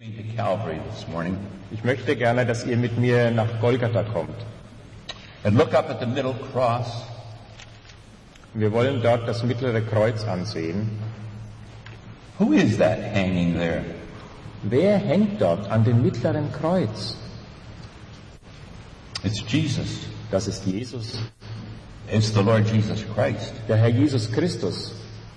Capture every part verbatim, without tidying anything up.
to Calvary this morning Ich möchte gerne, dass ihr mit mir nach Golgatha kommt. and look up at the middle cross Wir wollen dort das mittlere Kreuz ansehen. Who is that hanging there? Wer hängt dort an dem mittleren Kreuz? It's Jesus. Das ist Jesus, It's the Lord Jesus Christ. der Herr Jesus Christus.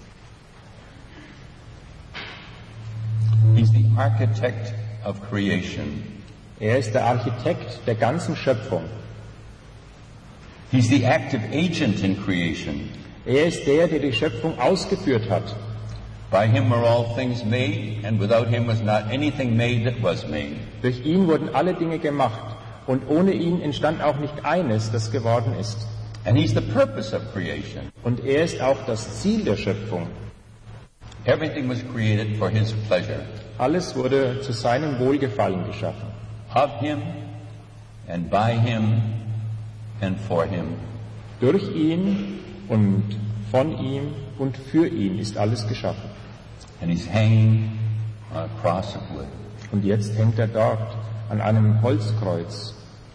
He's the architect of creation. Er ist der Architekt der ganzen Schöpfung. He's the active agent in creation. Er ist der, der die Schöpfung ausgeführt hat. By him were all things made, and without him was not anything made that was made. Durch ihn wurden alle Dinge gemacht und ohne ihn entstand auch nicht eines, das geworden ist. And he's the purpose of creation. Und er ist auch das Ziel der Schöpfung. Everything was created for his pleasure. Alles wurde zu seinem Wohlgefallen geschaffen. Of him, and by him, and for him. Durch ihn und von ihm und für ihn ist alles geschaffen. And he's hanging on a cross of wood. Und jetzt hängt er dort an einem Holzkreuz.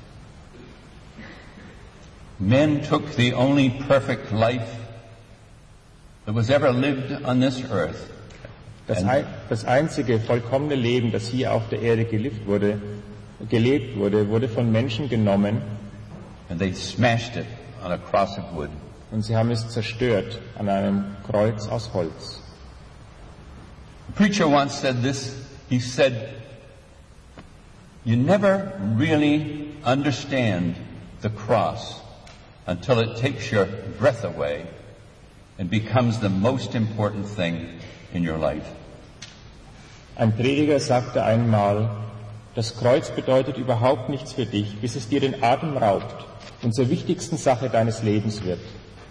Men took the only perfect life that was ever lived on this earth. Das, ein, das einzige vollkommene Leben, das hier auf der Erde gelebt wurde, gelebt wurde, wurde von Menschen genommen And they smashed it on a cross of wood. und sie haben es zerstört an einem Kreuz aus Holz. A preacher once said this. He said, you never really understand the cross until it takes your breath away and becomes the most important thing in your life. Ein Prediger sagte einmal, das Kreuz bedeutet überhaupt nichts für dich, bis es dir den Atem raubt und zur wichtigsten Sache deines Lebens wird.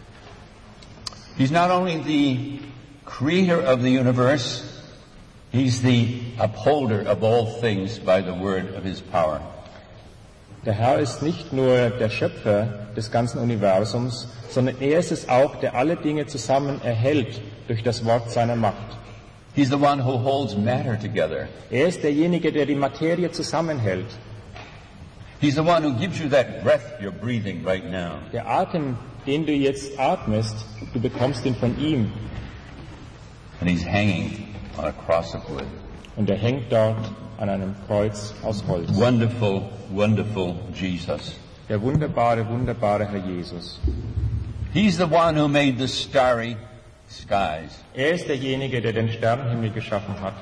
He's not only the creator of the universe, he's the upholder of all things by the word of his power. Der Herr ist nicht nur der Schöpfer des ganzen Universums, sondern er ist es auch, der alle Dinge zusammen erhält durch das Wort seiner Macht. He's the one who holds matter together. Er ist derjenige, der die Materie zusammenhält. He's the one who gives you that breath you're breathing right now. Der Atem, den du jetzt atmest, du bekommst ihn von ihm. And he's hanging on a cross of wood. Und er hängt dort an einem Kreuz aus Holz. Wonderful, wonderful Jesus. Der wunderbare, wunderbare Herr Jesus. He's the one who made the starry skies. Er ist derjenige, der den Sternenhimmel geschaffen hat.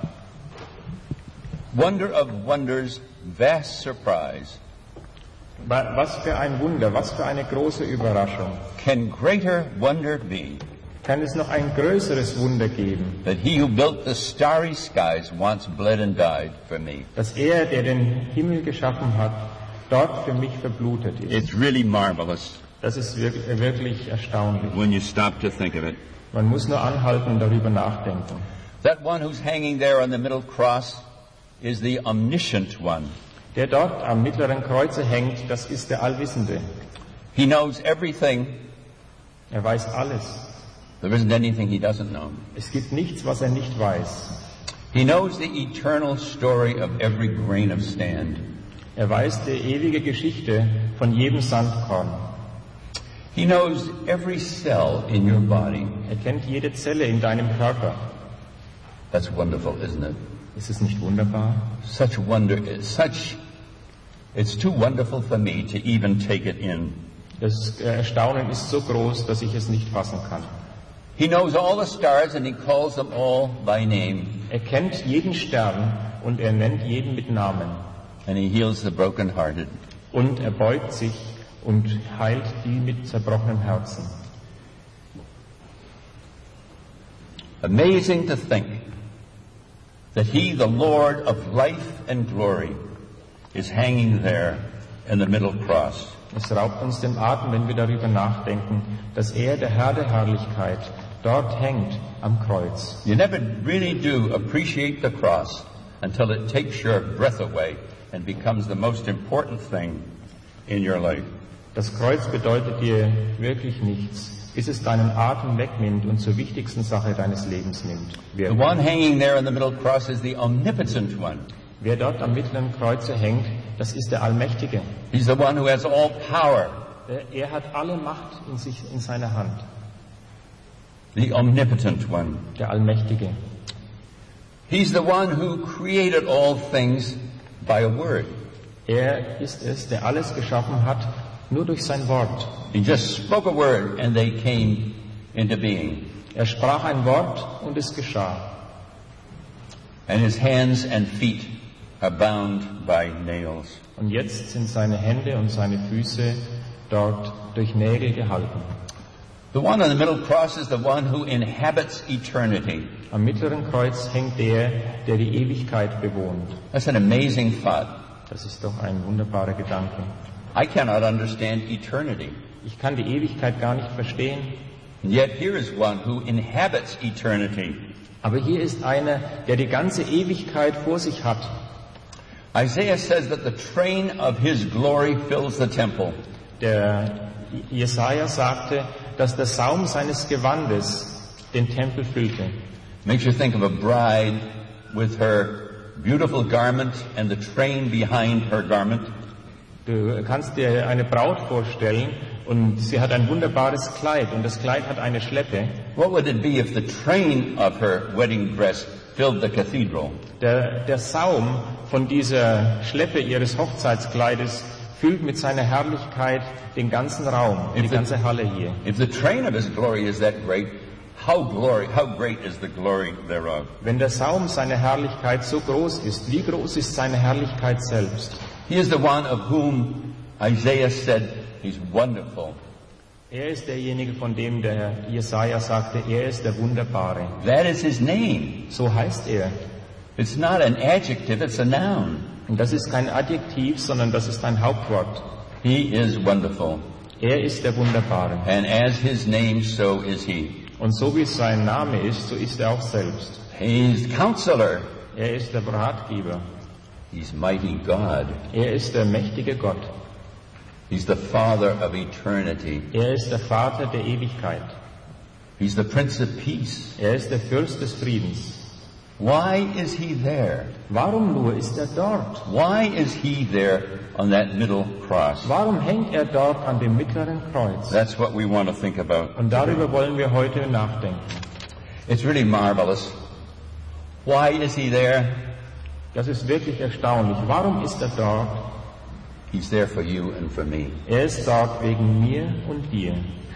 Wonder of wonders, vast surprise. Wa- Was für ein Wunder, was für eine große Überraschung. Can greater wonder be Kann es noch ein größeres Wunder geben, that he who built the starry skies once bled and died for me? dass er, der den Himmel geschaffen hat, dort für mich verblutet ist. It's really marvelous Das ist wirklich, wirklich erstaunlich. when you stop to think of it. Man muss nur anhalten und darüber nachdenken. That one who's hanging there on the middle cross is the omniscient one. Der dort am mittleren Kreuze hängt, das ist der Allwissende. He knows everything. Er weiß alles. There isn't anything he doesn't know. Es gibt nichts, was er nicht weiß. He knows the eternal story of every grain of sand. Er weiß die ewige Geschichte von jedem Sandkorn. He knows every cell in your body. Er kennt jede Zelle in deinem Körper. That's wonderful, isn't it? Ist es nicht wunderbar? Such wonder, such, it's too wonderful for me to even take it in. Das Erstaunen ist so groß, dass ich es nicht fassen kann. He knows all the stars and he calls them all by name. Er kennt jeden Stern und er nennt jeden mit Namen. And he heals the brokenhearted. Und er beugt sich und heilt die mit zerbrochenem Herzen. Amazing to think that he, the Lord of life and glory, is hanging there in the middle cross. Es raubt uns den Atem, wenn wir darüber nachdenken, dass er, der Herr der Herrlichkeit, dort hängt am Kreuz. You never really do appreciate the cross until it takes your breath away and becomes the most important thing in your life. Das Kreuz bedeutet dir wirklich nichts, bis es deinen Atem wegnimmt und zur wichtigsten Sache deines Lebens nimmt. The one hanging there in the middle cross is the omnipotent one. Wer dort am mittleren Kreuze hängt, das ist der Allmächtige. He's the one who has all power, Er, er hat alle Macht in sich, in seiner Hand. the omnipotent one. Der Allmächtige. He's the one who created all things by a word. Er ist es, der alles geschaffen hat, nur durch sein Wort. He just spoke a word and they came into being. Er sprach ein Wort und es geschah. And his hands and feet are bound by nails. Und jetzt sind seine Hände und seine Füße dort durch Nägel gehalten. The one on the middle cross is the one who inhabits eternity. Am mittleren Kreuz hängt der, der die Ewigkeit bewohnt. That's an amazing thought. Das ist doch ein wunderbarer Gedanke. I cannot understand eternity. Ich kann die Ewigkeit gar nicht verstehen. And yet here is one who inhabits eternity. Aber hier ist einer, der die ganze Ewigkeit vor sich hat. Isaiah says that the train of his glory fills the temple. Der Jesaja sagte, dass der Saum seines Gewandes den Tempel füllte. Makes you think of a bride with her beautiful garment and the train behind her garment. Du kannst dir eine Braut vorstellen und sie hat ein wunderbares Kleid und das Kleid hat eine Schleppe. What would it be if the train of her wedding dress filled the cathedral? Der, der Saum von dieser Schleppe ihres Hochzeitskleides füllt mit seiner Herrlichkeit den ganzen Raum, die ganze Halle hier. If the train of his glory is that great, how glory, how great is the glory thereof? Wenn der Saum seiner Herrlichkeit so groß ist, wie groß ist seine Herrlichkeit selbst? He is the one of whom Isaiah said he's wonderful. Er ist derjenige, von dem der Jesaja sagte, er ist der Wunderbare. That is his name. So heißt er. It's not an adjective, it's a noun. Und das ist kein Adjektiv, sondern das ist ein Hauptwort. He is wonderful. Er ist der Wunderbare. And as his name, so is he. Und so wie sein Name ist, so ist er auch selbst. He's Counselor. Er ist der Ratgeber. He's mighty God. Er ist der mächtige Gott. He's the Father of eternity. Er ist der Vater der Ewigkeit. He's the Prince of Peace. Er ist der Fürst des Friedens. Why is he there? Warum nur ist er dort? Why is he there on that middle cross? Warum hängt er dort an dem mittleren Kreuz? That's what we want to think about. Und darüber wollen wir heute nachdenken. It's really marvelous. Why is he there? Das ist wirklich erstaunlich. Warum ist er dort? He's there for you and for me. Er ist dort wegen mir und dir.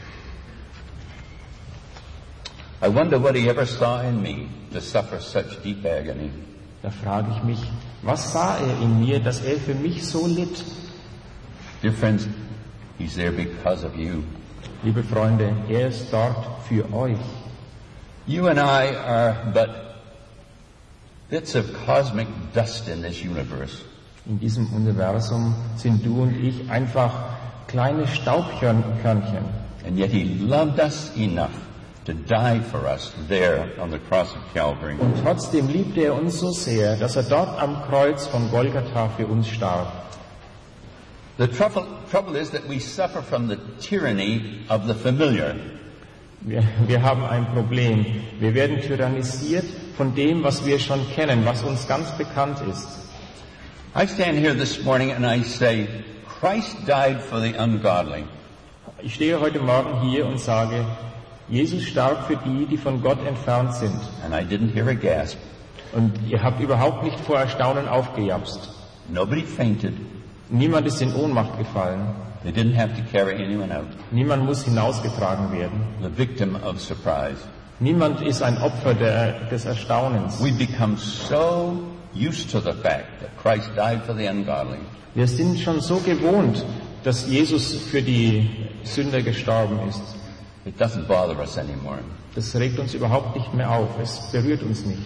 I wonder what he ever saw in me to suffer such deep agony. Da frage ich mich, was sah er in mir, dass er für mich so litt? Dear friends, he's there because of you. Liebe Freunde, er ist dort für euch. You and I are but bits of cosmic dust in this universe. In diesem Universum sind du und ich einfach kleine Staubkörnchen. And yet he loved us enough to die for us there on the cross of Calvary. Und trotzdem liebte er uns so sehr, dass er dort am Kreuz von Golgatha für uns starb. The trouble, trouble is that we suffer from the tyranny of the familiar. Wir, wir haben ein Problem. Wir werden tyrannisiert von dem, was wir schon kennen, was uns ganz bekannt ist. I stand here this morning and I say, Christ died for the ungodly. Ich stehe heute Morgen hier und sage, Jesus starb für die, die von Gott entfernt sind. And I didn't hear a gasp. Und ihr habt überhaupt nicht vor Erstaunen aufgejapst. Nobody fainted. Niemand ist in Ohnmacht gefallen. They didn't have to carry anyone out. Niemand muss hinausgetragen werden. The victim of surprise. Niemand ist ein Opfer der, des Erstaunens. We become so used to the fact that Christ died for the ungodly. Wir sind schon so gewohnt, dass Jesus für die Sünder gestorben ist. It doesn't bother us anymore. Das regt uns überhaupt nicht mehr auf. Es berührt uns nicht.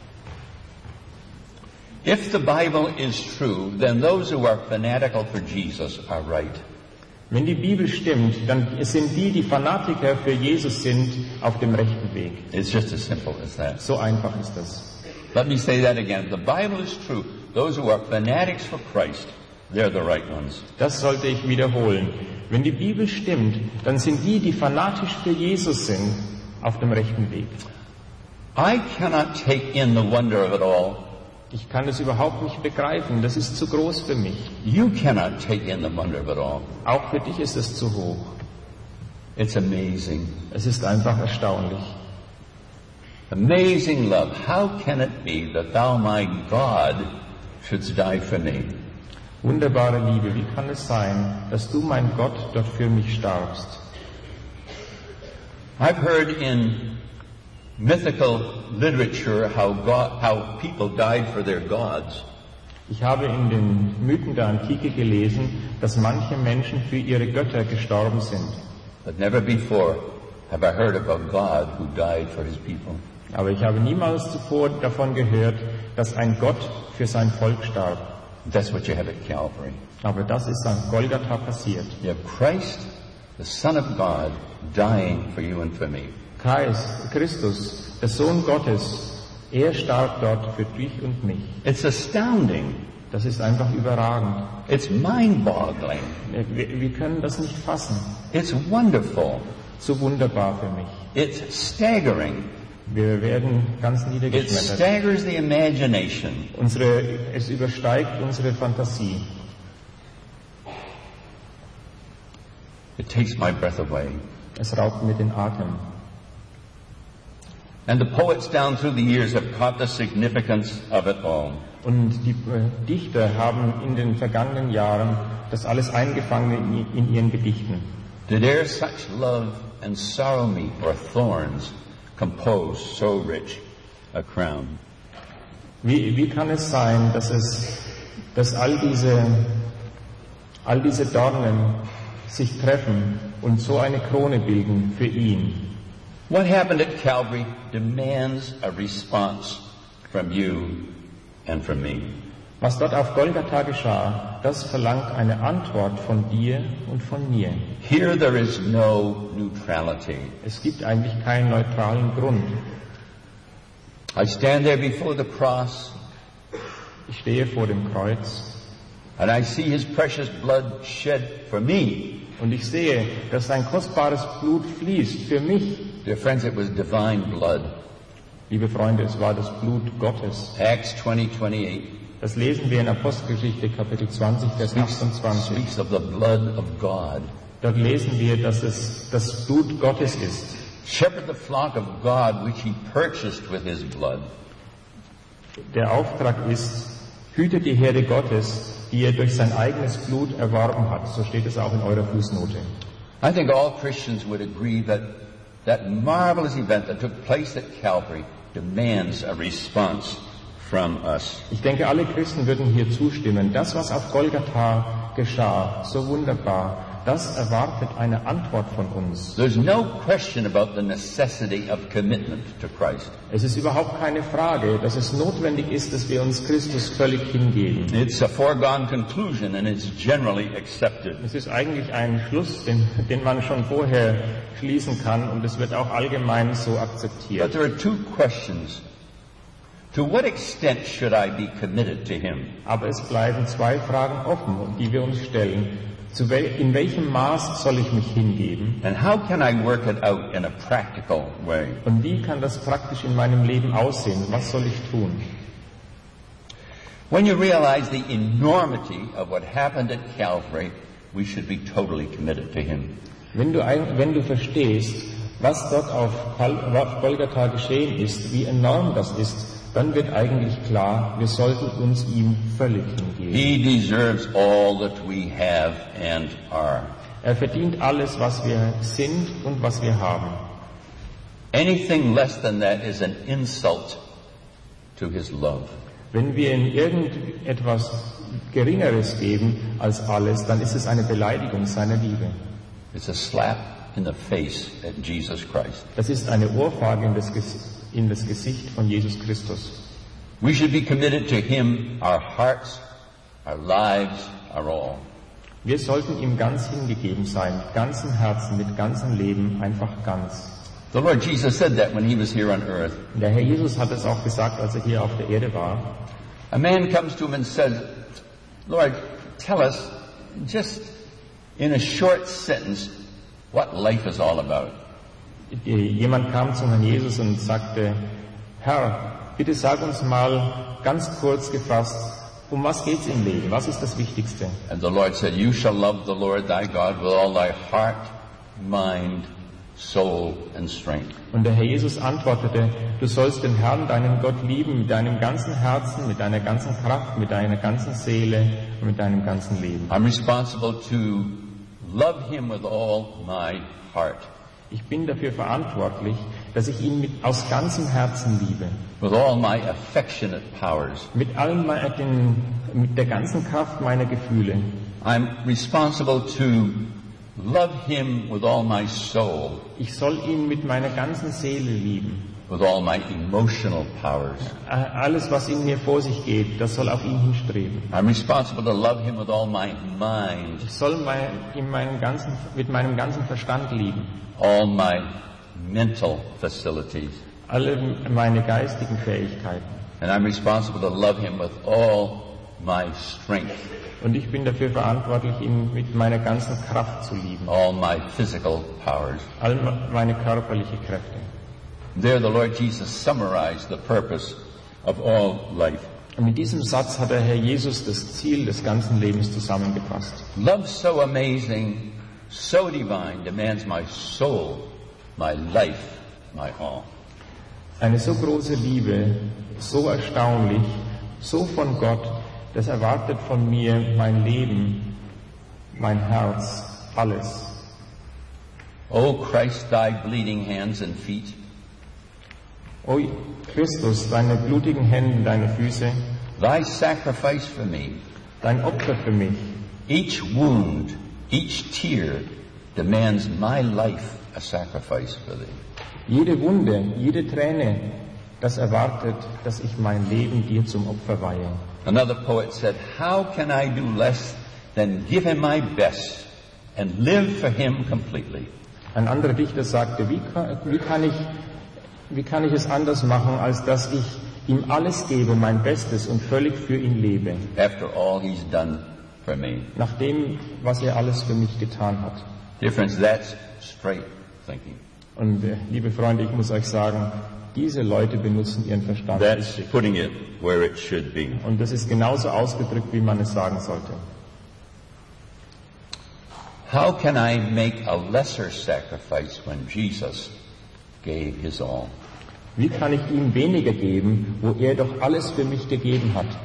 If the Bible is true, then those who are fanatical for Jesus are right. Wenn die Bibel stimmt, dann sind die, die Fanatiker für Jesus sind, auf dem rechten Weg. It's just as simple as that. So einfach ist das. Let me say that again. If the Bible is true, those who are fanatics for Christ, they're the right ones. Das sollte ich wiederholen. Wenn die Bibel stimmt, dann sind die, die fanatisch für Jesus sind, auf dem rechten Weg. I cannot take in the wonder of it all Ich kann es überhaupt nicht begreifen. Das ist zu groß für mich. You cannot take in the wonder of it all. Auch für dich ist es zu hoch. It's amazing. Es ist einfach erstaunlich. Amazing love. How can it be that thou, my God, shouldst die for me? Wunderbare Liebe, wie kann es sein, dass du, mein Gott, dort für mich starbst? I've heard in mythical literature how God, how people died for their gods. Ich habe in den Mythen der Antike gelesen, dass manche Menschen für ihre Götter gestorben sind. But never before have I heard of a God who died for his people. Aber ich habe niemals zuvor davon gehört, dass ein Gott für sein Volk starb. That's what you have at Calvary. Aber das ist an Golgatha passiert. You have Christ, the Son of God, dying for you and for me. Christ, Christus, der Sohn Gottes, er starb dort für dich und mich. It's astounding. Das ist einfach überragend. It's mind-boggling. Wir, wir können das nicht fassen. It's wonderful. So wunderbar für mich. It's staggering. Wir werden ganz It niedergeschmettert. staggers the imagination. Unsere, es übersteigt unsere Fantasie. It takes my breath away. Es raubt mir den Atem. And the poets down through the years have caught the significance of it all. Und die äh, Dichter haben in den vergangenen Jahren das alles eingefangen in, in ihren Gedichten. Did e'er such love and sorrow meet, or thorns compose so rich a crown? Wie, wie kann es sein, dass es, dass all diese, all diese Dornen sich treffen und so eine Krone bilden für ihn? What happened at Calvary demands a response from you and from me. Was dort auf Golgatha geschah, das verlangt eine Antwort von dir und von mir. Here there is no neutrality. Es gibt eigentlich keinen neutralen Grund. I stand there before the cross Ich stehe vor dem Kreuz and I see his precious blood shed for me. und ich sehe, dass sein kostbares Blut fließt für mich. Dear friends, it was divine blood. Liebe Freunde, es war das Blut Gottes. Acts twenty twenty-eight Das lesen wir in Apostelgeschichte Kapitel zwanzig, Vers achtundzwanzig. speaks of the blood of God. Dort lesen wir, dass es das Blut Gottes ist. Shepherd the flock of God which he purchased with his blood. Der Auftrag ist, hüte die Herde Gottes, die er durch sein eigenes Blut erworben hat. So steht es auch in eurer Fußnote. I think all Christians would agree that that marvelous event that took place at Calvary demands a response from us. Ich denke, alle Christen würden hier zustimmen. Das, was auf Golgatha geschah, so wunderbar, das erwartet eine Antwort von uns. There's no question about the necessity of commitment to Christ. Es ist überhaupt keine Frage, dass es notwendig ist, dass wir uns Christus völlig hingeben. It's a foregone conclusion and it's generally accepted. Es ist eigentlich ein Schluss, den, den man schon vorher schließen kann, und es wird auch allgemein so But akzeptiert. there are two questions. To what extent should I be committed to him? Aber es bleiben zwei Fragen offen, die wir uns stellen. Zu wel in welchem Maß soll ich mich hingeben? And how can I work it out in a practical way? Und wie kann das praktisch in meinem Leben aussehen? Was soll ich tun? When you realize the enormity of what happened at Calvary, we should be totally committed to him. Wenn du, ein, wenn du verstehst, was dort auf Golgatha geschehen ist, wie enorm das ist, dann wird eigentlich klar, wir sollten uns ihm völlig hingeben. He deserves all that we have and are. Er verdient alles, was wir sind und was wir haben. Anything less than that is an insult to his love. Wenn wir ihm irgendetwas Geringeres geben als alles, dann ist es eine Beleidigung seiner Liebe. It's a slap in the face at Jesus Christ. Das ist eine Ohrfeige in das, in das Gesicht von Jesus Christus. We should be committed to him, our hearts, our lives, our all. Wir sollten ihm ganz hingegeben sein, mit ganzem Herzen, mit ganzem Leben, einfach ganz. The Lord Jesus said that when he was here on earth. Der Herr Jesus hat es auch gesagt, als er hier auf der Erde war. A man comes to him and says, Lord, tell us just in a short sentence what life is all about. Jemand kam zum Herrn Jesus und sagte, Herr, bitte sag uns mal ganz kurz gefasst, um was geht's im Leben? Was ist das Wichtigste? And the Lord said, you shall love the Lord thy God with all thy heart, mind, soul and strength. Und der Herr Jesus antwortete, du sollst den Herrn, deinen Gott lieben mit deinem ganzen Herzen, mit deiner ganzen Kraft, mit deiner ganzen Seele und mit deinem ganzen Leben. I'm responsible to love him with all my heart. Ich bin dafür verantwortlich, dass ich ihn mit, aus ganzem Herzen liebe. With all my affectionate powers. Mit allem, den, mit der ganzen Kraft meiner Gefühle. I'm responsible to love him with all my soul. Ich soll ihn mit meiner ganzen Seele lieben. With all my emotional powers. Alles, was in mir vor sich geht, das soll auf ihn hinstreben. I'm responsible to love him with all my mind. Ich soll mein, in meinem ganzen, mit meinem ganzen Verstand lieben. All my mental facilities. Alle meine geistigen Fähigkeiten. And I'm responsible to love him with all my strength. Und ich bin dafür verantwortlich, ihn mit meiner ganzen Kraft zu lieben. All my physical powers. All meine körperlichen Kräfte. There the Lord Jesus summarized the purpose of all life. Und mit diesem Satz hat der Herr Jesus das Ziel des ganzen Lebens zusammengefasst. Love so amazing, so divine, demands my soul, my life, my all. Eine so große Liebe, so erstaunlich, so von Gott, das erwartet von mir mein Leben, mein Herz, alles. O Christ, thy bleeding hands and feet. O Christus, deine blutigen Hände, deine Füße, thy sacrifice for me. Dein Opfer für mich. Each wound, each tear demands my life a sacrifice for thee. Jede Wunde, jede Träne, das erwartet, dass ich mein Leben dir zum Opfer weihe. Another poet said, how can I do less than give him my best and live for him completely? Ein anderer Dichter sagte, wie kann, wie kann ich, wie kann ich es anders machen, als dass ich ihm alles gebe, mein Bestes und völlig für ihn lebe. After all he's done for me. Nach dem, was er alles für mich getan hat. Dear friends, that's straight thinking. Und äh, liebe Freunde, ich muss euch sagen, diese Leute benutzen ihren Verstand. That's putting it where it should be. Und das ist genauso ausgedrückt, wie man es sagen sollte. How can I make a lesser sacrifice when Jesus gave his all? Wie kann ich ihm weniger geben, wo er doch alles für mich gegeben hat?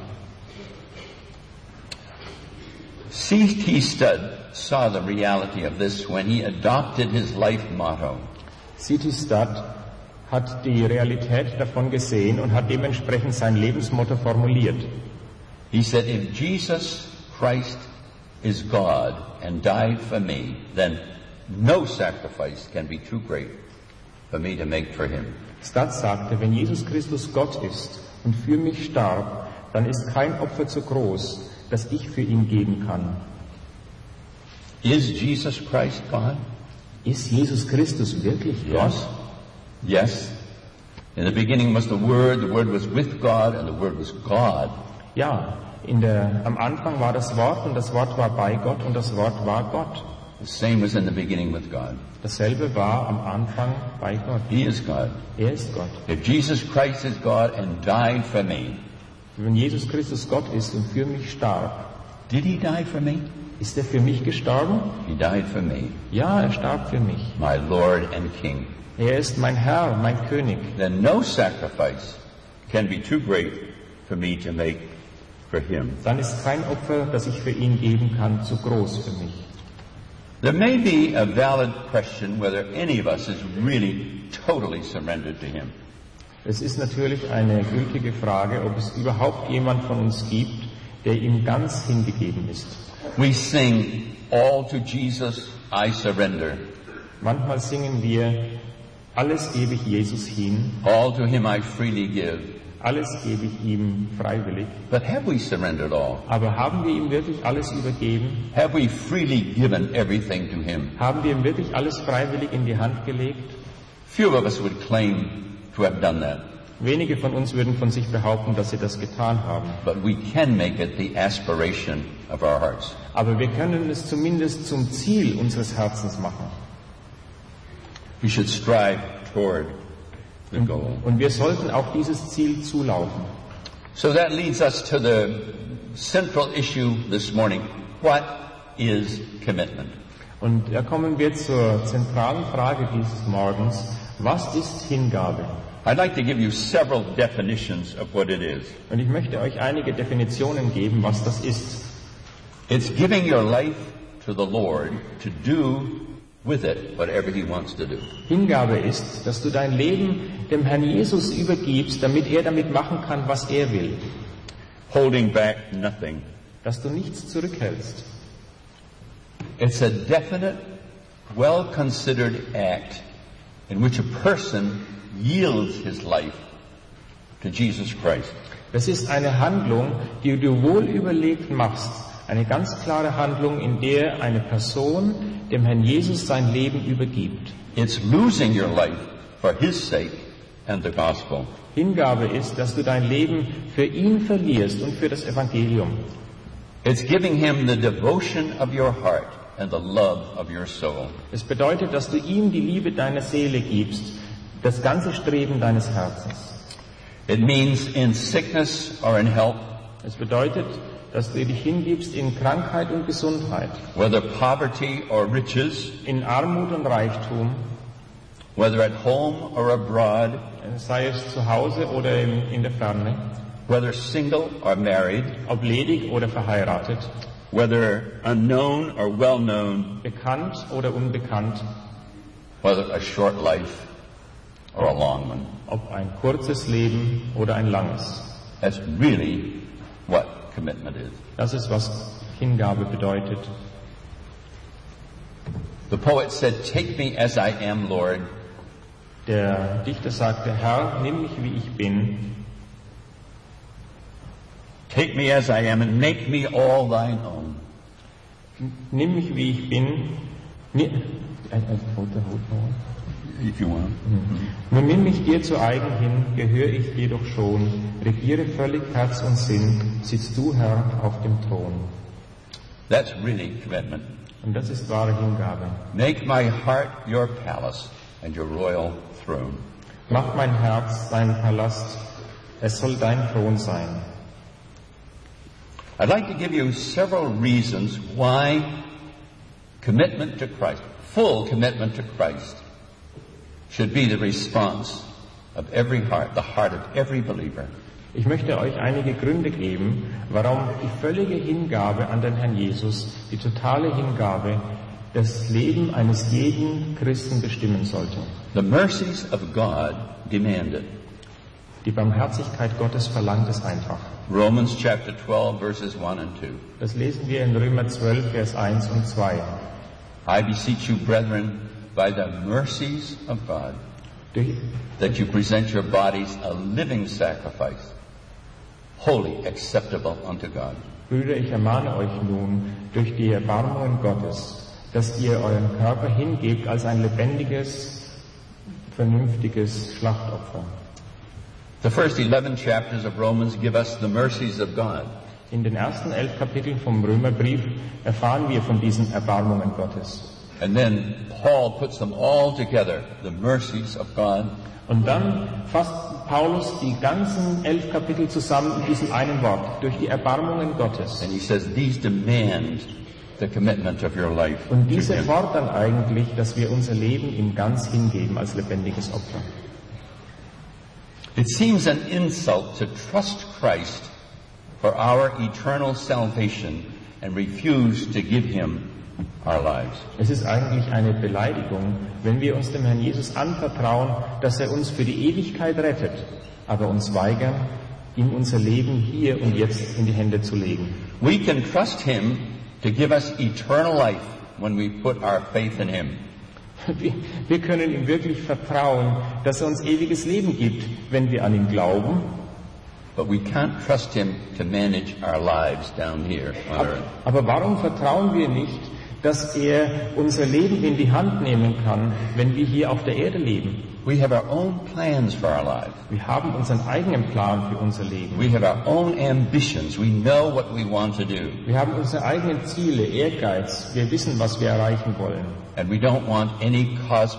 C T Studd saw the reality of this when he adopted his life motto. C T Studd hat die Realität davon gesehen und hat dementsprechend sein Lebensmotto formuliert. He said, if Jesus Christ is God and died for me, then no sacrifice can be too great for me to make for him. Studd sagte, wenn Jesus Christus Gott ist und für mich starb, dann ist kein Opfer zu groß, das ich für ihn geben kann. Is Jesus Christ God? Ist Jesus Christus wirklich Gott? Yes. Yes. In the beginning was the Word, the Word was with God, and the Word was God. Ja, in der, am Anfang war das Wort und das Wort war bei Gott und das Wort war Gott. The same was in the beginning with God. Dasselbe war am Anfang bei Gott. He is God. Er ist Gott. If Jesus Christ is God and died for me, wenn Jesus Christus Gott ist und für mich starb, did he die for me? Ist er für mich gestorben? He died for me. Ja, er starb für mich. My Lord and King. Er ist mein Herr, mein König. Then no sacrifice can be too great for me to make for him. Dann ist kein Opfer, das ich für ihn geben kann, zu groß für mich. There may be a valid question whether any of us is really totally surrendered to him. Es ist natürlich eine gültige Frage, ob es überhaupt jemand von uns gibt, der ihm ganz hingegeben ist. We sing, all to Jesus I surrender. Manchmal singen wir, alles gebe ich Jesus hin. All to him I freely give. Alles gebe ich ihm freiwillig. But have we surrendered all? Aber haben wir ihm wirklich alles übergeben? Have we freely given everything to him? Haben wir ihm wirklich alles freiwillig in die Hand gelegt? Few of us would claim to have done that. Wenige von uns würden von sich behaupten, dass sie das getan haben. But we can make it the aspiration of our hearts. Aber wir können es zumindest zum Ziel unseres Herzens machen. We should strive toward the goal. Und wir sollten auch dieses Ziel zulaufen. So that leads us to the central issue this morning. What is commitment? Und da kommen wir zur zentralen Frage dieses Morgens. Was ist Hingabe? I'd like to give you several definitions of what it is. Und ich möchte euch einige Definitionen geben, was das ist. It's giving your life to the Lord to do with it whatever He wants to do. Hingabe ist, dass du dein Leben dem Herrn Jesus übergibst, damit er damit machen kann, was er will. Holding back nothing. Dass du nichts zurückhältst. It's a definite, well-considered act in which a person yields his life to Jesus Christ. Das ist eine Handlung, die du wohl überlegt machst. Eine ganz klare Handlung, in der eine Person dem Herrn Jesus sein Leben übergibt. It's losing your life for His sake and the gospel. Hingabe ist, dass du dein Leben für ihn verlierst und für das Evangelium. It's giving Him the devotion of your heart and the love of your soul. Es bedeutet, dass du ihm die Liebe deiner Seele gibst, das ganze Streben deines Herzens. It means in sickness or in health, Es bedeutet, dass du dich hingibst in Krankheit und Gesundheit, whether poverty or riches, in Armut und Reichtum, whether at home or abroad, sei es zu Hause oder in, in der Ferne, whether single or married, ob ledig oder verheiratet, whether unknown or well-known, bekannt oder unbekannt, whether a short life or a long one. ob ein kurzes Leben oder ein langes. That's really what commitment is. Das ist, was Hingabe bedeutet. The poet said, "Take me as I am, Lord." Der Dichter sagte, Herr, nimm mich wie ich bin. Take me as I am and make me all thine own. Nimm mich wie ich bin. Ni- ein- ein Foto, Foto. If you want. Nun nimm mich dir zu eigen hin, gehöre ich dir doch schon, regiere völlig Herz und Sinn, sitzt du, Herr, auf dem Thron. That's really commitment. Und das ist wahre Hingabe. Make my heart your palace and your royal throne. Mach mein Herz dein Palast, es soll dein Thron sein. I'd like to give you several reasons why commitment to Christ, full commitment to Christ, should be the response of every heart, the heart of every believer. Ich möchte euch einige Gründe geben, warum die völlige Hingabe an den Herrn Jesus, die totale Hingabe, das Leben eines jeden Christen bestimmen sollte. The mercies of God demand it. Die Barmherzigkeit Gottes verlangt es einfach. Romans chapter twelve, verses one and two. Das lesen wir in Römer zwölf, Vers eins und zwei. I beseech you, brethren, by the mercies of God, Durch, that you present your bodies a living sacrifice, holy, acceptable unto God. Brüder, ich ermahne euch nun durch die Erbarmungen Gottes, dass ihr euren Körper hingebt als ein lebendiges, vernünftiges Schlachtopfer. The first eleven chapters of Romans give us the mercies of God. In den ersten elf Kapiteln vom Römerbrief erfahren wir von diesen Erbarmungen Gottes. And then Paul puts them all together, the mercies of God. Und dann fasst Paulus die ganzen elf Kapitel zusammen in diesem einen Wort, durch die Erbarmungen Gottes. And he says these demand the commitment of your life. Und to diese him. fordern eigentlich, dass wir unser Leben ihm ganz hingeben als lebendiges Opfer. It seems an insult to trust Christ for our eternal salvation and refuse to give him our lives. Es ist eigentlich eine Beleidigung, wenn wir uns dem Herrn Jesus anvertrauen, dass er uns für die Ewigkeit rettet, aber uns weigern, ihm unser Leben hier und jetzt in die Hände zu legen. We can trust him to give us eternal life when we put our faith in him. Wir, wir können ihm wirklich vertrauen, dass er uns ewiges Leben gibt, wenn wir an ihn glauben. But we can't trust him to manage our lives down here on Aber, earth. aber warum vertrauen wir nicht, dass er unser Leben in die Hand nehmen kann, wenn wir hier auf der Erde leben? We have our own plans for our lives. Wir haben unseren eigenen Plan für unser Leben. We have our own ambitions. We know what we want to do. Wir haben unsere eigenen Ziele, Ehrgeiz. Wir wissen, was wir erreichen wollen. And we don't want any cosmic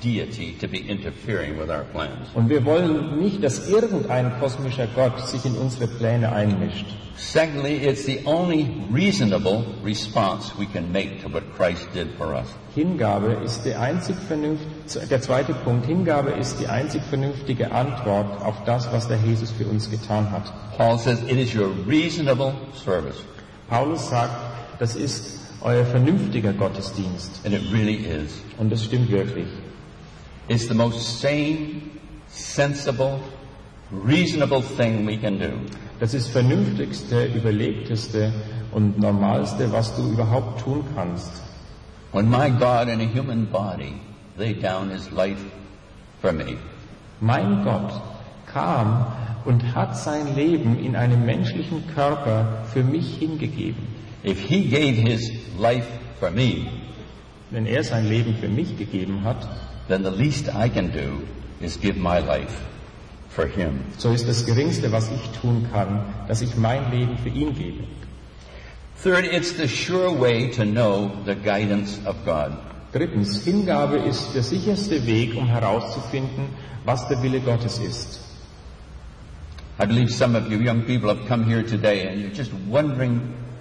deity to be interfering with our plans. Und wir wollen nicht, dass irgendein kosmischer Gott sich in unsere Pläne einmischt. Secondly, it's the only reasonable response we can make to what Christ did for us. Hingabe ist die einzig vernünft, der zweite Punkt, Hingabe ist die einzig vernünftige Antwort auf das, was der Jesus für uns getan hat. Paul says it is your reasonable service. Paulus sagt, das ist euer vernünftiger Gottesdienst. And it really is. Und das stimmt wirklich. It's the most sane, sensible, reasonable thing we can do. Das ist vernünftigste, überlegteste und normalste, was du überhaupt tun kannst. When my God in a human body laid down his life for me. Mein Gott kam und hat sein Leben in einem menschlichen Körper für mich hingegeben. If he gave his life for me, wenn er sein Leben für mich gegeben hat, then the least I can do is give my life for him. So ist das Geringste, was ich tun kann, dass ich mein Leben für ihn gebe. Third, it's the sure way to know the guidance of God. Drittens, Hingabe ist der sicherste Weg, um herauszufinden, was der Wille Gottes ist. I believe some of you young people have come here today and you're just wondering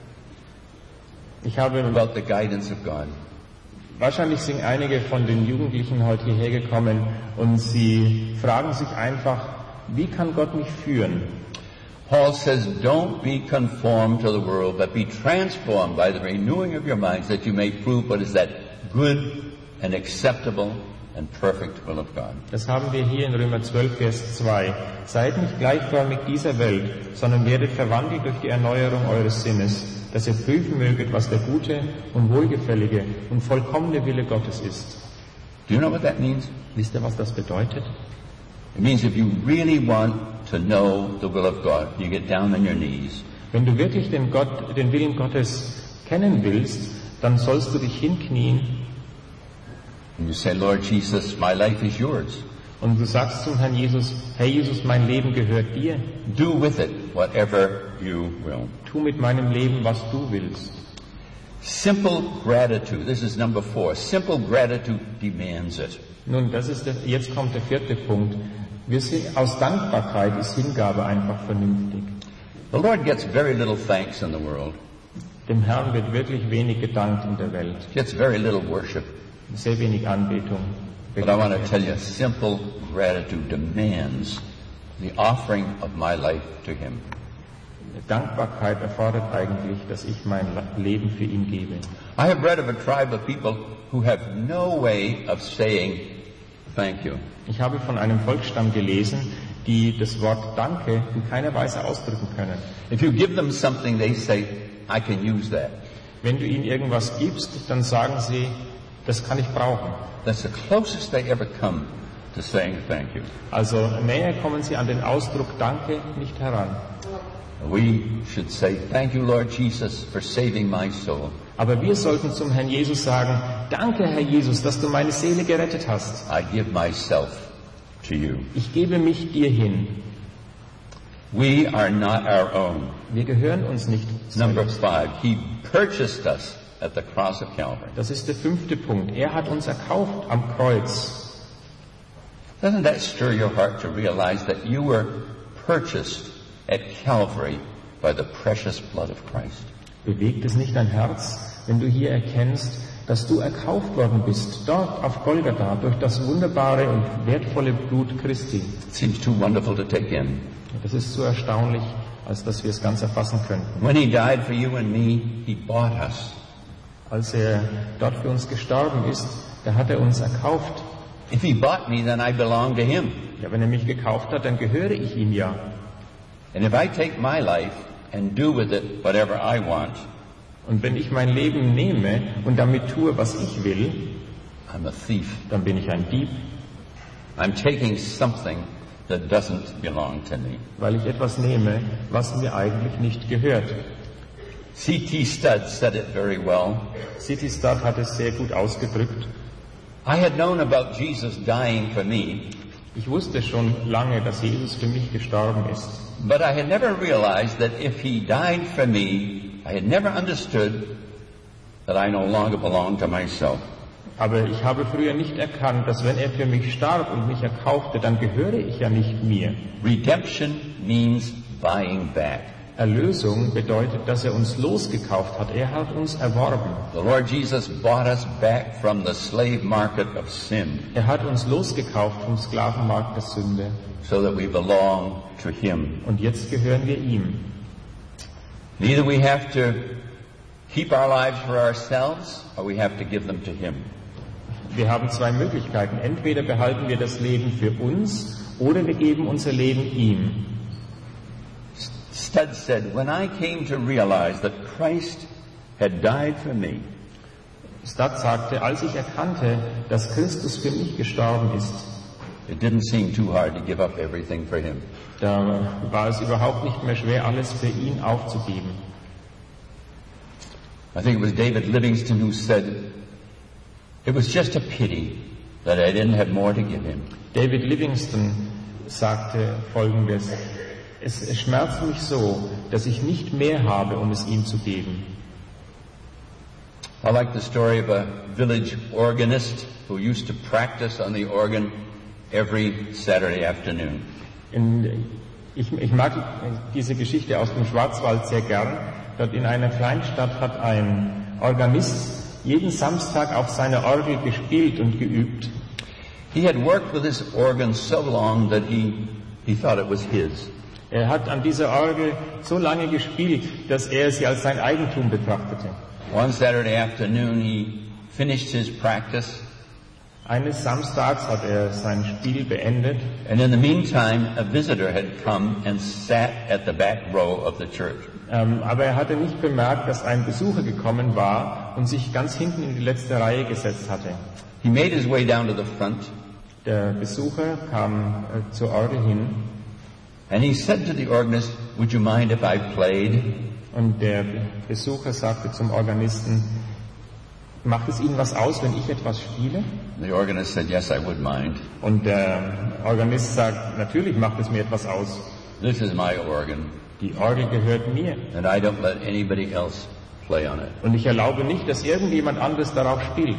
ich habe about the guidance of God. Wahrscheinlich sind einige von den Jugendlichen heute hierher gekommen und sie fragen sich einfach, wie kann Gott mich führen? Paul says, don't be conformed to the world, but be transformed by the renewing of your minds, that you may prove what is that good and acceptable and perfect will of God. Das haben wir hier in Römer zwölf, Vers zwei. Seid nicht gleichförmig dieser Welt, sondern werdet verwandelt durch die Erneuerung eures Sinnes, dass ihr prüfen möget, was der gute und wohlgefällige und vollkommene Wille Gottes ist. Do you know what that means? Wisst ihr, was das bedeutet? It means if you really want to know the will of God, you get down on your knees. Wenn du wirklich den, Gott, den Willen Gottes kennen willst, dann sollst du dich hinknien. And you say, Lord Jesus, my life is yours. Und du sagst zum Herrn Jesus, Herr Jesus, mein Leben gehört dir. Do with it whatever you will. Tu mit meinem Leben, was du willst. Simple gratitude. This is number four. Simple gratitude demands it. Nun, das ist der, jetzt kommt der vierte Punkt. Wir sind, aus Dankbarkeit ist Hingabe einfach vernünftig. The Lord gets very little thanks in the world. Dem Herrn wird wirklich wenig gedankt in der Welt. Gets very little worship. Sehr wenig Anbetung. But I want to tell you, simple gratitude demands the offering of my life to Him. Dankbarkeit erfordert eigentlich, dass ich mein Leben für ihn gebe. I have read of a tribe of people who have no way of saying thank you. Ich habe von einem Volksstamm gelesen, die das Wort Danke in keiner Weise ausdrücken können. If you give them something, they say, I can use that. Wenn du ihnen irgendwas gibst, dann sagen sie, das kann ich brauchen. That's the closest they ever come to saying thank you. Also näher kommen sie an den Ausdruck Danke nicht heran. We should say, thank you, Lord Jesus, for saving my soul. Aber wir sollten zum Herrn Jesus sagen, danke, Herr Jesus, dass du meine Seele gerettet hast. I give myself to you. Ich gebe mich dir hin. We are not our own. Wir gehören uns nicht Number selbst. five, He purchased us at the cross of Calvary. Das ist der fünfte Punkt. Er hat uns erkauft am Kreuz. Doesn't that stir your heart to realize that you were purchased at Calvary by the precious blood of Christ? Bewegt es nicht dein Herz, wenn du hier erkennst, dass du erkauft worden bist, dort auf Golgatha, durch das wunderbare und wertvolle Blut Christi? It seems too wonderful to take in. Das ist so erstaunlich, als dass wir es ganz erfassen könnten. When He died for you and me, He bought us. Als er dort für uns gestorben ist, da hat er uns erkauft. If He bought me, then I belong to Him. Ja, wenn er mich gekauft hat, dann gehöre ich ihm ja. And if I take my life and do with it whatever I want, Und wenn ich mein Leben nehme und damit tue, was ich will, I'm a thief. dann bin ich ein Dieb, I'm taking something that doesn't belong to me. weil ich etwas nehme, was mir eigentlich nicht gehört. C T Studd said it very well. C T Studd hat es sehr gut ausgedrückt. I had known about Jesus dying for me, Ich wusste schon lange, dass Jesus für mich gestorben ist. but I had never realized that if He died for me, I had never understood that I no longer belong to myself. Aber ich habe früher nicht erkannt, dass wenn er für mich starb und mich erkaufte, dann gehöre ich ja nicht mir. Redemption means buying back. Erlösung bedeutet, dass er uns losgekauft hat. Er hat uns erworben. The Lord Jesus bought us back from the slave market of sin, Er hat uns losgekauft vom Sklavenmarkt der Sünde. so that we belong to Him. Und jetzt gehören wir ihm. Neither we have to keep our lives for ourselves, or we have to give them to Him. Wir haben zwei Möglichkeiten. Entweder behalten wir das Leben für uns oder wir geben unser Leben ihm. Studd said, when I came to realize that Christ had died for me, Studd sagte, als ich erkannte, dass Christus für mich gestorben ist, it didn't seem too hard to give up everything for Him. da war es überhaupt nicht mehr schwer, alles für ihn aufzugeben. I think it was David Livingston who said, it was just a pity that I didn't have more to give Him. David Livingston sagte Folgendes: Es, es schmerzt mich so, dass ich nicht mehr habe, um es ihm zu geben. I like the story of a village organist who used to practice on the organ every Saturday afternoon. In, ich, ich mag diese Geschichte aus dem Schwarzwald sehr gern. Dort in einer Kleinstadt hat ein Organist jeden Samstag auf seiner Orgel gespielt und geübt. He had worked with this organ so long that he, he thought it was his. Er hat an dieser Orgel so lange gespielt, dass er sie als sein Eigentum betrachtete. One Saturday afternoon he finished his practice, Eines Samstags hat er sein Spiel beendet and in the meantime a visitor had come and sat at the back row of the church. Ähm, aber er hatte nicht bemerkt, dass ein Besucher gekommen war und sich ganz hinten in die letzte Reihe gesetzt hatte. He made his way down to the front, Der Besucher kam äh, zur Orgel hin and he said to the organist, "Would you mind if I played?" und der Besucher sagte zum Organisten, macht es Ihnen was aus, wenn ich etwas spiele? The organist said, "Yes, I would mind. Und der Organist sagt, natürlich macht es mir etwas aus. This is my organ, Die Orgel gehört mir and I don't let anybody else play on it." und ich erlaube nicht, dass irgendjemand anderes darauf spielt.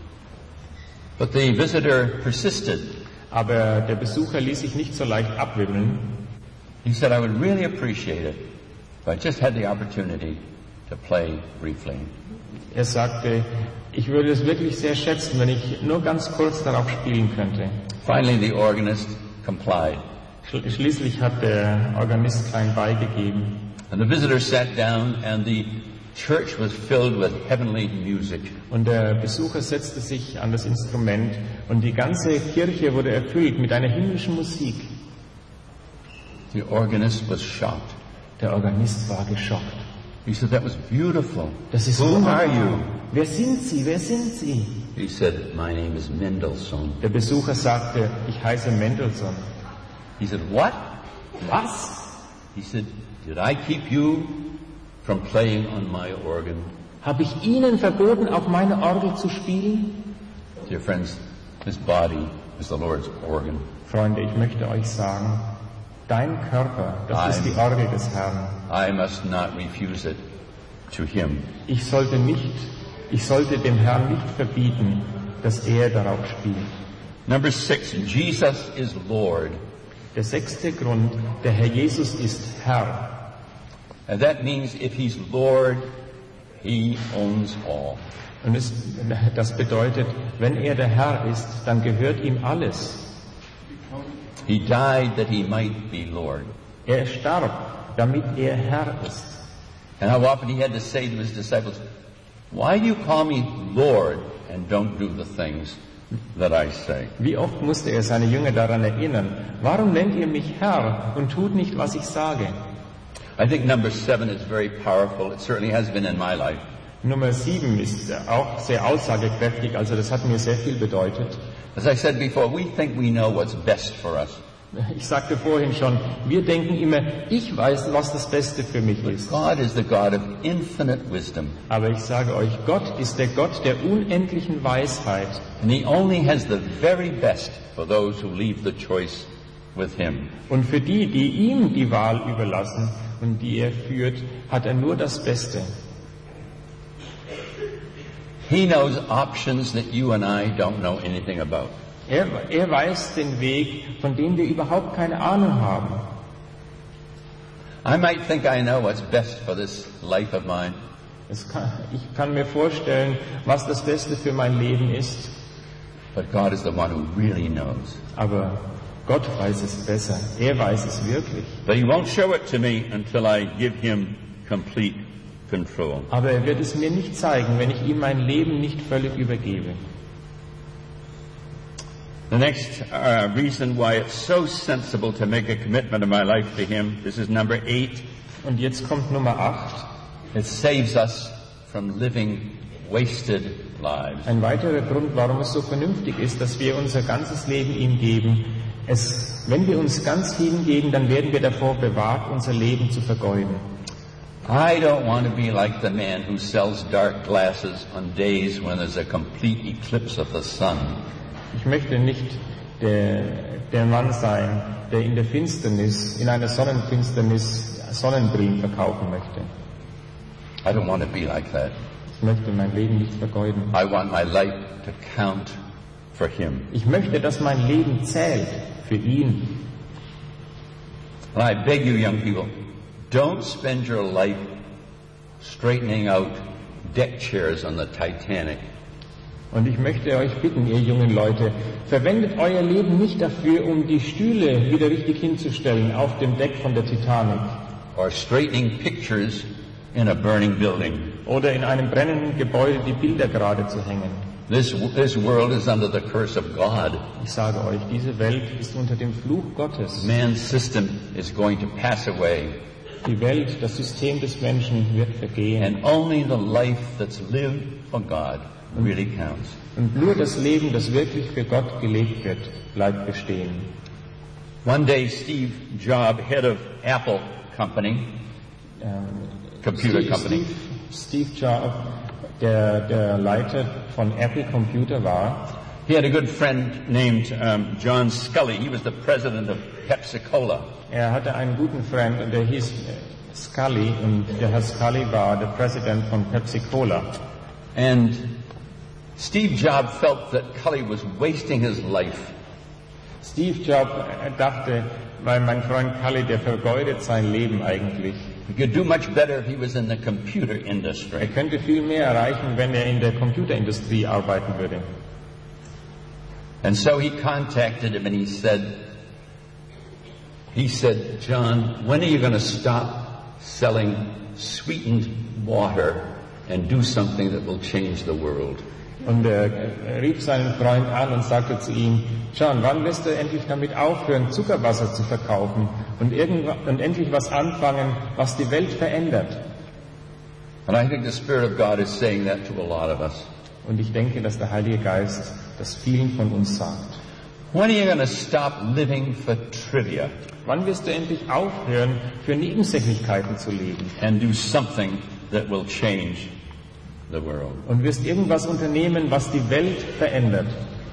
But the visitor persisted. Aber der Besucher ließ sich nicht so leicht abwimmeln. He said, "I would really appreciate it if I just had the opportunity to play briefly." Er sagte, ich würde es wirklich sehr schätzen, wenn ich nur ganz kurz darauf spielen könnte. Finally, the organist complied, Schli- Schließlich hat der Organist klein beigegeben. and the visitor sat down, and the church was filled with heavenly music. Und der Besucher setzte sich an das Instrument und die ganze Kirche wurde erfüllt mit einer himmlischen Musik. The organist was shocked. Der Organist war geschockt. He said, "That was beautiful. Das ist Who wunderbar. are you?" Wer sind Sie? Wer sind Sie? He said, "My name is Mendelssohn." Der Besucher sagte, ich heiße Mendelssohn. He said, "What?" Was? He said, "Did I keep you from playing on my organ?" Habe ich Ihnen verboten, auf meine Orgel zu spielen? Dear friends, this body is the Lord's organ. Freunde, ich möchte euch sagen, dein Körper, das ist die Orgel des Herrn. I must not refuse it to Him. Ich sollte nicht, ich sollte dem Herrn nicht verbieten, dass er darauf spielt. Number six, Jesus is Lord. Der sechste Grund, der Herr Jesus ist Herr. And that means if He's Lord, He owns all. Und es, das bedeutet, wenn er der Herr ist, dann gehört ihm alles. He died that He might be Lord. Er starb, damit er Herr ist. And how often He had to say to His disciples, "Why do you call me Lord and don't do the things that I say?" Wie oft musste er seine Jünger daran erinnern, warum nennt ihr mich Herr und tut nicht, was ich sage? I think number seven is very powerful. It certainly has been in my life. Nummer sieben ist auch sehr aussagekräftig, also das hat mir sehr viel bedeutet. As I said before, we think we know what's best for us. Ich sagte vorhin schon, wir denken immer, ich weiß, was das Beste für mich ist. God is the God of infinite wisdom. Aber ich sage euch, Gott ist der Gott der unendlichen Weisheit. And He only has the very best for those who leave the choice with Him. Und für die, die ihm die Wahl überlassen und die er führt, hat er nur das Beste. He knows options that you and I don't know anything about. Er, er weiß den Weg, von dem wir überhaupt keine Ahnung haben. I might think I know what's best for this life of mine. Es kann, ich kann mir vorstellen, was das Beste für mein Leben ist. But God is the one who really knows. Aber Gott weiß es besser. Er weiß es wirklich. But He won't show it to me until I give Him complete control. Aber er wird es mir nicht zeigen, wenn ich ihm mein Leben nicht völlig übergebe. The next uh, reason why it's so sensible to make a commitment of my life to Him, this is number eight. Und jetzt kommt Nummer acht. It saves us from living wasted lives. Ein weiterer Grund, warum es so vernünftig ist, dass wir unser ganzes Leben ihm geben. Es, wenn wir uns ganz hingeben, dann werden wir davor bewahrt, unser Leben zu vergeuden. I don't want to be like the man who sells dark glasses on days when there's a complete eclipse of the sun. Ich möchte nicht der, der Mann sein, der in der Finsternis, in einer Sonnenfinsternis Sonnenbrillen verkaufen möchte. I don't want to be like that. Ich möchte mein Leben nicht vergeuden. I want my life to count for Him. Ich möchte, dass mein Leben zählt für ihn. And I beg you, young people, don't spend your life straightening out deck chairs on the Titanic. Und ich möchte euch bitten, ihr jungen Leute, verwendet euer Leben nicht dafür, um die Stühle wieder richtig hinzustellen auf dem Deck von der Titanic. Or straightening pictures in a burning building. Oder in einem brennenden Gebäude die Bilder gerade zu hängen. This, this world is under the curse of God. Ich sage euch, diese Welt ist unter dem Fluch Gottes. Man's system is going to pass away. Die Welt, das System des Menschen wird vergehen. And only the life that's lived for God really counts. Und nur das Leben, das wirklich für Gott gelebt wird, bleibt bestehen. One day Steve Jobs, head of Apple Company, Ähm, computer Steve, company, Steve, Steve Jobs, der, der Leiter von Apple Computer war, he had a good friend named um, John Scully. He was the president of Pepsi-Cola. er hatte einen guten Freund und der hieß äh, Scully und der Herr Scully war der Präsident von Pepsi-Cola. And Steve Jobs felt that Cully was wasting his life. Steve Jobs äh, dachte, weil mein Freund Cully, der vergeudet sein Leben eigentlich. He could do much better if he was in the computer Er industry. könnte viel mehr erreichen, wenn er in der Computerindustrie arbeiten würde. And so he contacted him and he said, he said, John, when are you going to stop selling sweetened water and do something that will change the world? Und er rief seinen Freund an und sagte zu ihm, John, wann wirst du endlich damit aufhören, Zuckerwasser zu verkaufen und, irgendwann, und endlich was anfangen, was die Welt verändert? And I think the Spirit of God is saying that to a lot of us. Und ich denke, dass der Heilige Geist das vielen von uns sagt. When are you going to stop living for trivia Wann wirst du endlich aufhören, für Nebensächlichkeiten zu leben and do something that will change the world? und wirst irgendwas unternehmen, was die Welt verändert?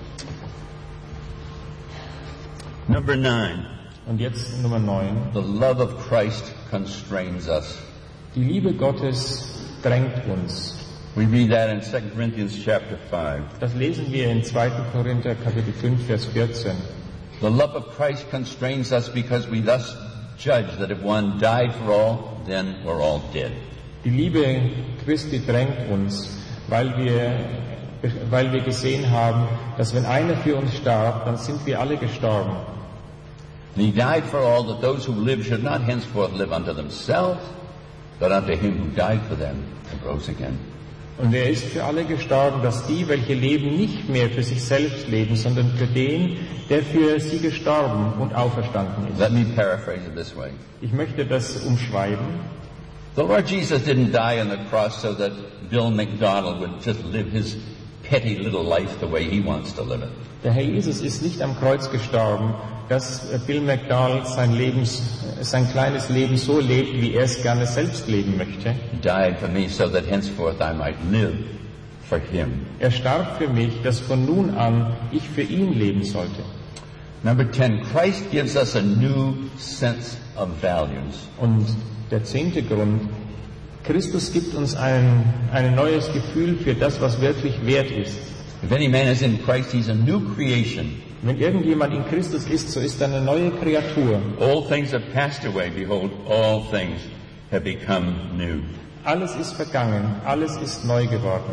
Number nine, Und jetzt Nummer neun. the love of Christ constrains us. Die Liebe Gottes drängt uns. We read that in Second Corinthians chapter five. Das lesen wir in zweiten Korinther Kapitel fünf, Vers vierzehn. The love of Christ constrains us because we thus judge that if one died for all, then we're all dead. Die Liebe Christi drängt uns, weil wir, weil wir gesehen haben, dass wenn einer für uns starb, dann sind wir alle gestorben. And he died for all, that those who live should not henceforth live unto themselves, but unto him who died for them and rose again. Und er ist für alle gestorben, dass die, welche leben, nicht mehr für sich selbst leben, sondern für den, der für sie gestorben und auferstanden ist. Let me paraphrase it this way. Ich möchte das umschreiben. The Lord Jesus didn't die on the cross so that Bill McDonald would just live his petty little life the way he wants to live it. Der Herr Jesus ist nicht am Kreuz gestorben, dass Bill McDonald sein, Lebens, sein kleines Leben so lebt, wie er es gerne selbst leben möchte. He died for me so that henceforth I might live for him. Er starb für mich, dass von nun an ich für ihn leben sollte. Number ten, Christ gives us a new sense of values. Und der zehnte Grund, Christus gibt uns ein, ein neues Gefühl für das, was wirklich wert ist. If any man is in Christ, he's a new creation. Wenn irgendjemand in Christus ist, so ist er eine neue Kreatur. All things have passed away. Behold, all things have become new. Alles ist vergangen, alles ist neu geworden.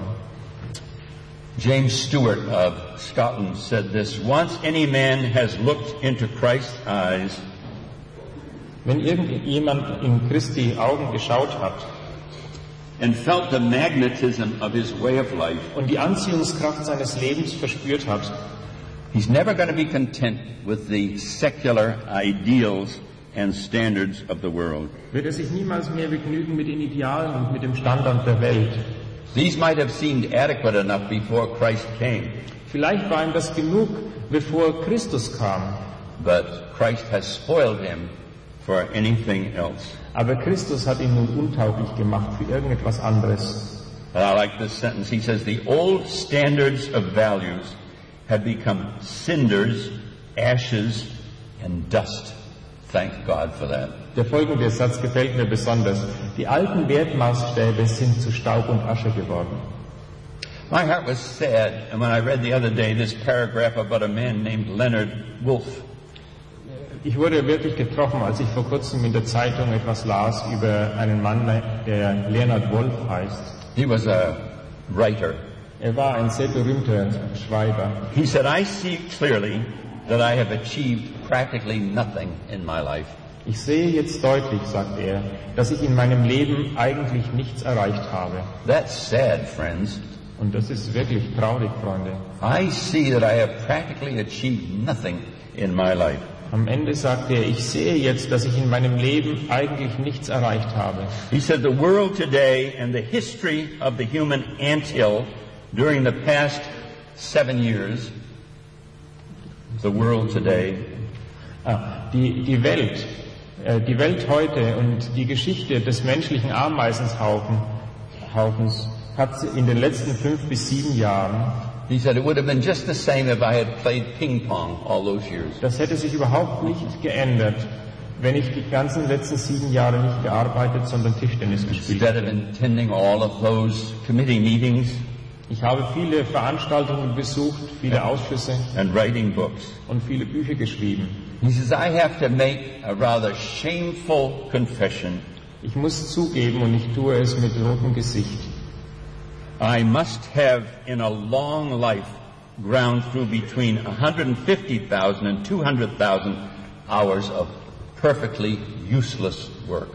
James Stewart of Scotland said this: once any man has looked into Christ's eyes, wenn irgendjemand in Christi Augen geschaut hat and felt the magnetism of his way of life, und die Anziehungskraft seines Lebens verspürt hat, he's never going to be content with the secular ideals and standards of the world. Wird er sich niemals mehr begnügen mit den Idealen und mit dem Standard der Welt. These might have seemed adequate enough before Christ came. Vielleicht war ihm das genug, bevor Christus kam. But Christ has spoiled him for anything else. Aber Christus hat ihn nun untauglich gemacht für irgendetwas anderes. And I like this sentence. He says, the old standards of values have become cinders, ashes, and dust. Thank God for that. Der folgende Satz gefällt mir besonders. Die alten Wertmaßstäbe sind zu Staub und Asche geworden. My heart was sad when I read the other day this paragraph about a man named Leonard Woolf. Ich wurde wirklich getroffen, als ich vor kurzem in der Zeitung etwas las über einen Mann, der Leonard Woolf heißt. He was a writer. Er war ein sehr berühmter Schreiber. He said, I see clearly that I have achieved practically nothing in my life. Ich sehe jetzt deutlich, sagt er, dass ich in meinem Leben eigentlich nichts erreicht habe. That's sad, friends. Und das ist wirklich traurig, Freunde. I see that I have practically achieved nothing in my life. Am Ende sagt er, ich sehe jetzt, dass ich in meinem Leben eigentlich nichts erreicht habe. He said the world today and the history of the human anthill during the past seven years, the world today, ah, die, die Welt, äh, die Welt heute und die Geschichte des menschlichen Ameisenhaufens hat in den letzten fünf bis sieben Jahren, he said it would have been just the same if I had played ping pong all those years. Das hätte sich überhaupt nicht geändert, wenn ich die ganzen letzten sieben Jahre nicht gearbeitet, sondern Tischtennis gespielt Instead hätte. of attending all of those committee meetings Ich habe viele Veranstaltungen besucht, viele Ausschüsse and writing books. und viele Bücher geschrieben. He says, I have to make a rather shameful confession. Ich muss zugeben, und ich tue es mit rotem Gesicht, I must have in a long life ground through between one hundred fifty thousand and two hundred thousand hours of perfectly useless work.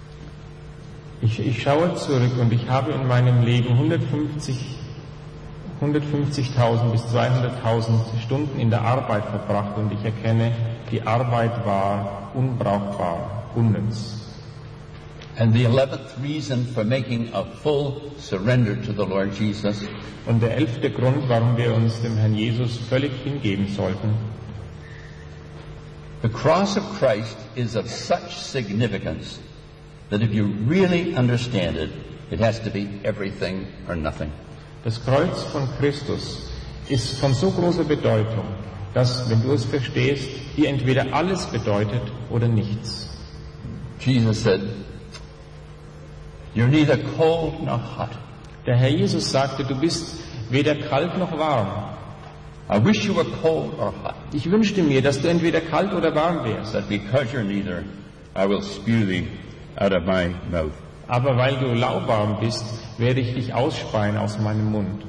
Ich, ich schaue zurück und ich habe in meinem Leben hundertfünfzigtausend bis zweihunderttausend Stunden in der Arbeit verbracht und ich erkenne, die Arbeit war unbrauchbar, unnütz. And the eleventh reason for making a full surrender to the Lord Jesus Und der elfte Grund, warum wir uns dem Herrn Jesus völlig hingeben sollten: the cross of Christ is of such significance that if you really understand it, it has to be everything or nothing. Das Kreuz von Christus ist von so großer Bedeutung, dass, wenn du es verstehst, dir entweder alles bedeutet oder nichts. Jesus said, you're neither cold nor hot. Der Herr Jesus sagte, du bist weder kalt noch warm. I wish you were cold or hot, Ich wünschte mir, dass du entweder kalt oder warm wärst. that because you're neither, I will spew thee out of my mouth. Aber weil du lauwarm bist, werde ich dich ausspeien aus meinem Mund.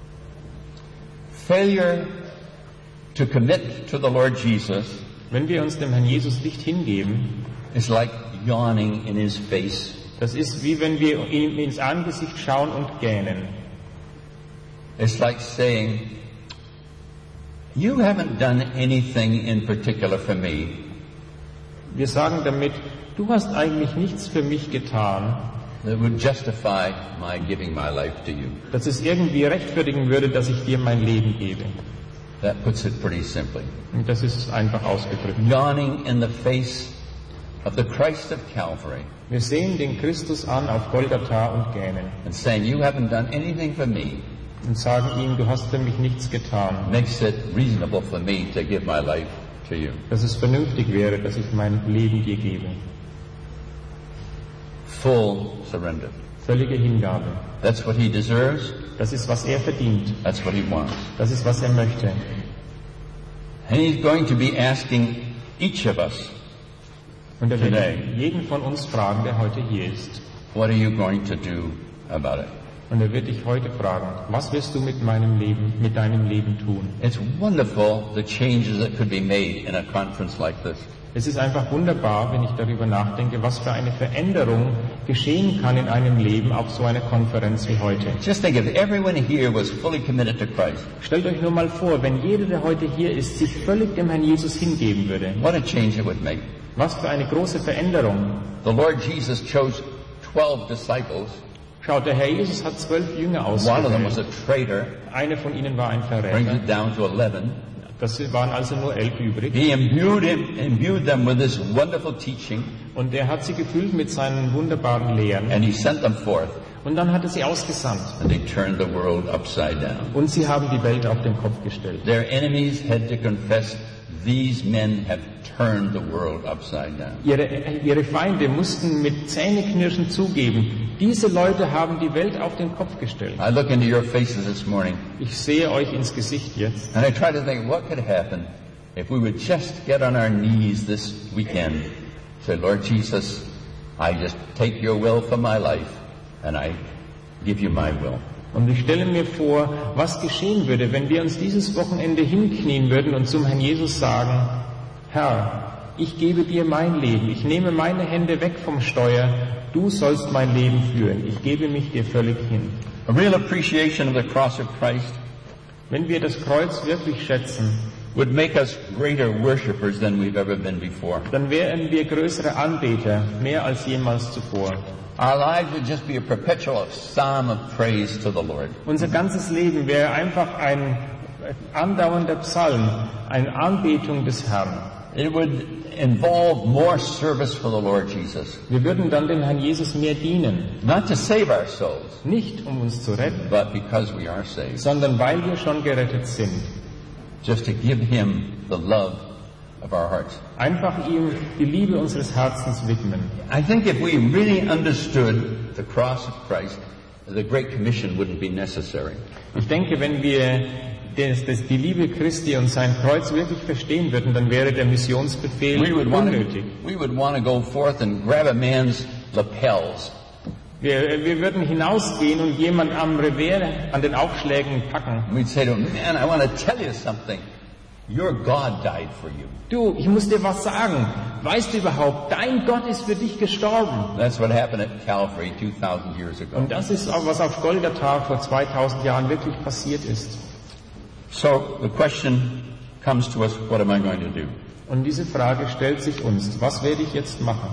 Failure to commit to the Lord Jesus Wenn wir uns dem Herrn Jesus nicht hingeben, is like yawning in his face. das ist wie wenn wir ihm ins Angesicht schauen und gähnen. It's like saying, you haven't done anything in particular for me, Wir sagen damit, du hast eigentlich nichts für mich getan, that would justify my giving my life to you. dass es irgendwie rechtfertigen würde, dass ich dir mein Leben gebe. That puts it pretty simply. Und das ist einfach ausgedrückt. Yawning in the face of the Christ of Calvary Wir sehen den Christus an auf Golgatha und gähnen and saying, you haven't done anything for me, und sagen ihm, du hast für mich nichts getan, makes it reasonable for me to give my life to you. dass es vernünftig wäre, dass ich mein Leben dir gebe. Full surrender. Völlige Hingabe. That's what he deserves. Das ist, was er verdient. That's what he wants. Das ist, was er möchte. And he's going to be asking each of us, Und er wird Today. jeden von uns fragen, der heute hier ist. what are you going to do about it? Und er wird dich heute fragen, was wirst du mit meinem Leben, mit deinem Leben tun? It's wonderful the changes that could be made in a conference like this. Es ist einfach wunderbar, wenn ich darüber nachdenke, was für eine Veränderung geschehen kann in einem Leben auf so einer Konferenz wie heute. Just think if everyone here was fully committed to Christ, Stellt euch nur mal vor, wenn jeder, der heute hier ist, sich völlig dem Herrn Jesus hingeben würde. what a change it would make. Was für eine große Veränderung. The Lord Jesus chose twelve disciples. Schaut, der Herr Jesus hat zwölf Jünger One of them was ausgewählt. a traitor, Einer von ihnen war ein brings Verräter. it down to eleven. Das waren also nur elf übrig. He imbued, him, imbued them with this wonderful teaching, Und er hat sie gefüllt mit seinen wunderbaren Lehren. and he sent them forth, Und dann hat er sie ausgesandt. and they turned the world upside down. Und sie haben die Welt auf den Kopf gestellt. Their enemies had to confess, these men have turned the world upside down. Ihre, ihre Feinde mussten mit Zähneknirschen zugeben, diese Leute haben die Welt auf den Kopf gestellt. I look into your faces this morning, Ich sehe euch ins Gesicht jetzt. and I try to think what could happen if we would just get on our knees this weekend, say, Lord Jesus, I just take your will for my life, and I give you my will. Und ich stelle mir vor, was geschehen würde, wenn wir uns dieses Wochenende hinknien würden und zum Herrn Jesus sagen, Herr, ich gebe dir mein Leben, ich nehme meine Hände weg vom Steuer, du sollst mein Leben führen, ich gebe mich dir völlig hin. A real appreciation of the cross of Christ Wenn wir das Kreuz wirklich schätzen, would make us greater worshipers than we've ever been before. dann wären wir größere Anbeter, mehr als jemals zuvor. Our lives would just be a perpetual psalm of praise to the Lord. Unser ganzes Leben wäre einfach ein andauernder Psalm, eine Anbetung des Herrn. It would involve more service for the Lord Jesus. Wir würden dann dem Herrn Jesus mehr dienen, Not to save our souls, nicht um uns zu retten, but because we are saved. sondern weil wir schon gerettet sind. Just to give Him the love of our hearts. Einfach ihm die Liebe unseres Herzens widmen. I think if we really understood the cross of Christ, the Great Commission wouldn't be necessary. Ich denke, wenn wir das, das, die Liebe Christi und sein Kreuz wirklich verstehen würden, dann wäre der Missionsbefehl We would want unnötig. to, we would want to go forth and grab a man's lapels Wir, wir würden hinausgehen und jemand am Revers an den Aufschlägen packen. and we'd say to him, man, I want to tell you something. Your God died for you. Du, ich muss dir was sagen. Weißt du überhaupt, dein Gott ist für dich gestorben. That's what happened at Calvary two thousand years ago. Und das ist auch, was auf Golgatha vor zweitausend Jahren wirklich passiert ist. So the question comes to us, what am I going to do? Und diese Frage stellt sich uns, was werde ich jetzt machen?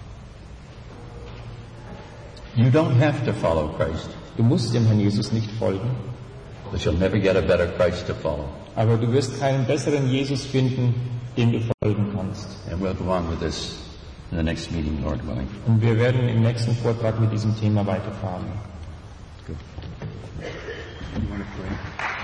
You don't have to follow Christ, Du musst dem Herrn Jesus nicht folgen, but you'll never get a better Christ to follow. aber du wirst keinen besseren Jesus finden, dem du folgen kannst. And we'll go on with this in the next meeting, Lord willing. Und wir werden im nächsten Vortrag mit diesem Thema weiterfahren. You want to pray?